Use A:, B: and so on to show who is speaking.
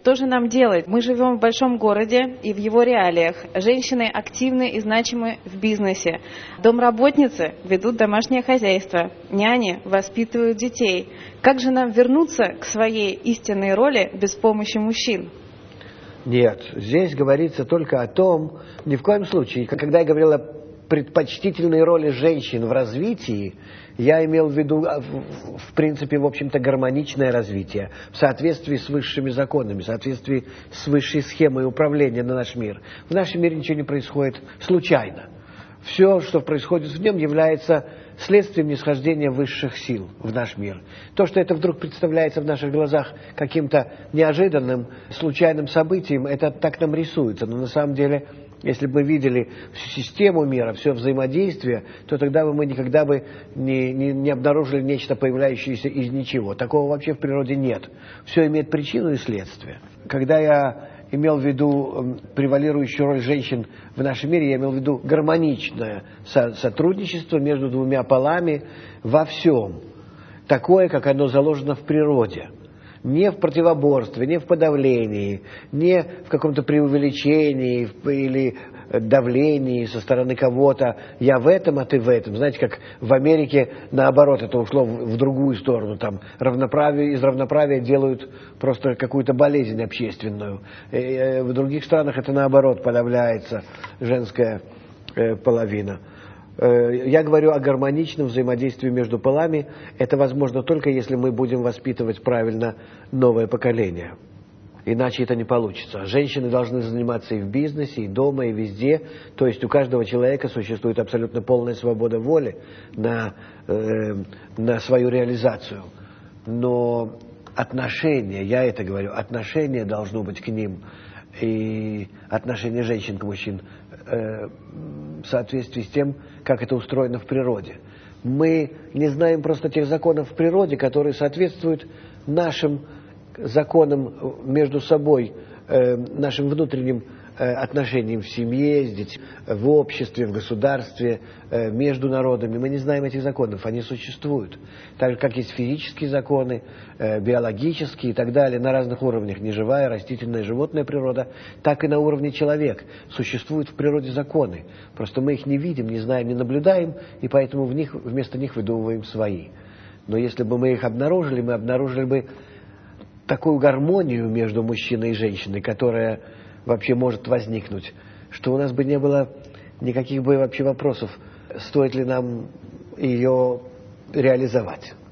A: Что же нам делать? Мы живем в большом городе и в его реалиях. Женщины активны и значимы в бизнесе. Домработницы ведут домашнее хозяйство. Няни воспитывают детей. Как же нам вернуться к своей истинной роли без помощи мужчин?
B: Нет, здесь говорится только о том, ни в коем случае, когда я говорил о предпочтительной роли женщин в развитии, я имел в виду, в принципе, в общем-то, гармоничное развитие, в соответствии с высшими законами, в соответствии с высшей схемой управления на наш мир. В нашем мире ничего не происходит случайно. Все, что происходит в нем, является следствием нисхождения высших сил в наш мир. То, что это вдруг представляется в наших глазах каким-то неожиданным, случайным событием, это так нам рисуется. Но на самом деле, если бы мы видели всю систему мира, все взаимодействие, то тогда бы мы никогда бы не обнаружили нечто, появляющееся из ничего. Такого вообще в природе нет. Все имеет причину и следствие. Когда я имел в виду превалирующую роль женщин в нашем мире, я имел в виду гармоничное сотрудничество между двумя полами во всем. Такое, как оно заложено в природе. Не в противоборстве, не в подавлении, не в каком-то преувеличении или давлении со стороны кого-то. Я в этом, а ты в этом. Знаете, как в Америке, наоборот, это ушло в другую сторону. Там из равноправия делают просто какую-то болезнь общественную. В других странах это наоборот, подавляется женская половина. Я говорю о гармоничном взаимодействии между полами. Это возможно только если мы будем воспитывать правильно новое поколение. Иначе это не получится. Женщины должны заниматься и в бизнесе, и дома, и везде. То есть у каждого человека существует абсолютно полная свобода воли на свою реализацию. Но отношение, я это говорю, отношение должно быть к ним, и отношение женщин к мужчинам в соответствии с тем, как это устроено в природе. Мы не знаем просто тех законов в природе, которые соответствуют нашим законам между собой, нашим внутренним отношениям в семье, с детьми, в обществе, в государстве, между народами. Мы не знаем этих законов, они существуют. Так же, как есть физические законы, биологические и так далее, на разных уровнях, неживая, растительная, животная природа, так и на уровне человека. Существуют в природе законы. Просто мы их не видим, не знаем, не наблюдаем, и поэтому вместо них выдумываем свои. Но если бы мы их обнаружили, мы обнаружили бы такую гармонию между мужчиной и женщиной, которая вообще может возникнуть, что у нас бы не было никаких бы вообще вопросов, стоит ли нам ее реализовать.